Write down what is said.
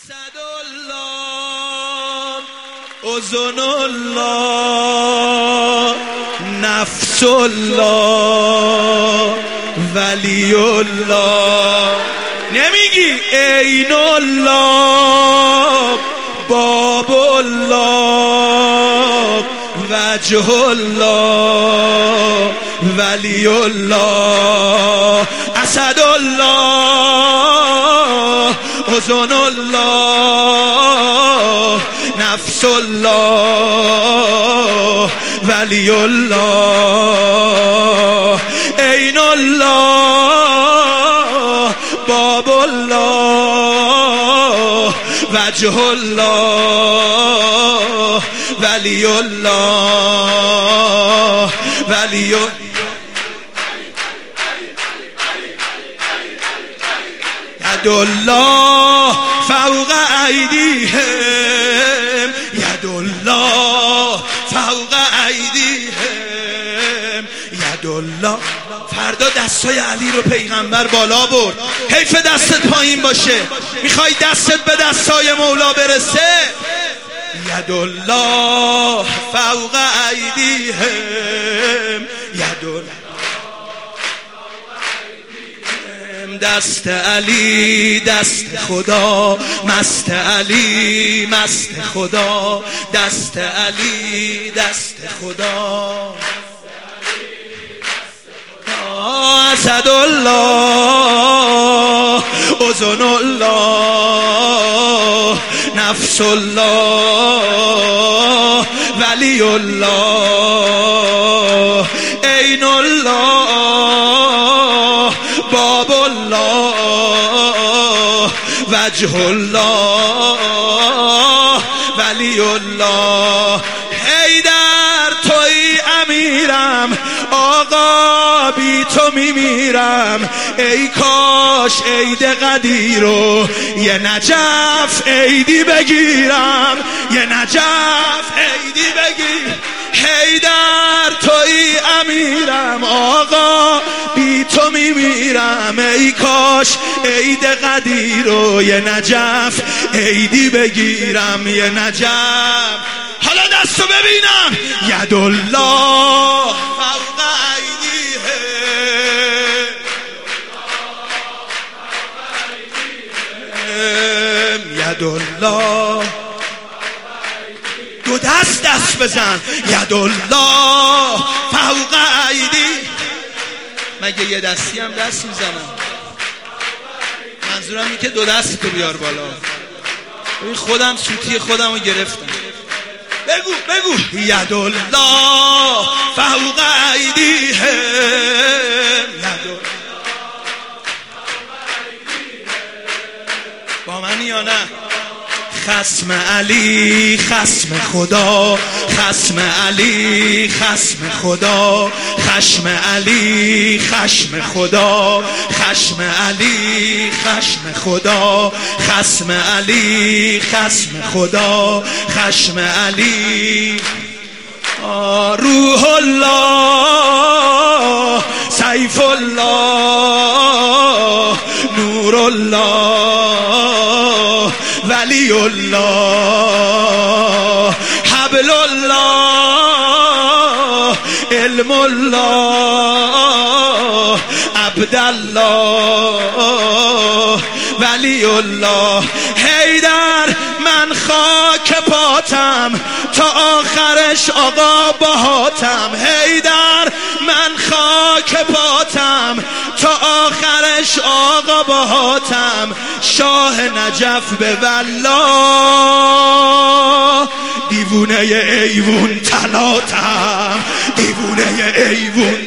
اسدالله اذن الله نفس الله ولی الله. نمیگی عین الله باب الله وجه الله ولی الله. اسدالله اذن الله نفس الله ولی الله عین الله باب الله وجه الله ولی الله ولی ید الله فوق ایدیهم ید الله فوق ایدیهم ید الله. فردا دستای علی رو پیغمبر بالا برد، حیف دستت پایین باشه. میخوای دستت به دستای مولا برسه؟ ید الله فوق ایدیهم ید الله. دست علی دست خدا، مست علی مست خدا، دست علی دست خدا. اسدالله اذن الله نفس الله ولی الله عین الله باب الله وجه الله ولی الله. حیدر توی امیرم آقا بی تو میمیرم، ای کاش عید قدیرو یه نجف عیدی بگیرم، یه نجف عیدی بگیر. حیدر توی امیرم آقا بی تو میمیرم، ای کاش عید قدیرو یه نجف عیدی بگیرم، یه نجف. حالا دستو ببینم. ید الله فوق ایدیهم ید الله. دو دست بزن. ید الله فوق ایدی. مگه یه دستی هم دست میزنم؟ منظورم اینه که دو دست تو بیار بالا. ببین خودم سوتی خودم رو گرفتم. بگو بگو. ید الله فوق ایدیهم ید الله. با منی یا نه؟ خصم علی خصم خدا، خصم علی خصم خدا، خشم علی خشم خدا، خشم علی خشم خدا، خصم علی خصم خدا، خشم علی. روح الله سیف الله نور الله ولی الله حبل الله علم الله عبدالله ولی الله. حیدر من خاک پاتم تا آخرش آقا باهاتم. حیدر من خاک پاتم تا آخرش آقا باهاتم. شاه نجف به والله دیوونه ایوون تلاتم، دیوونه ایوون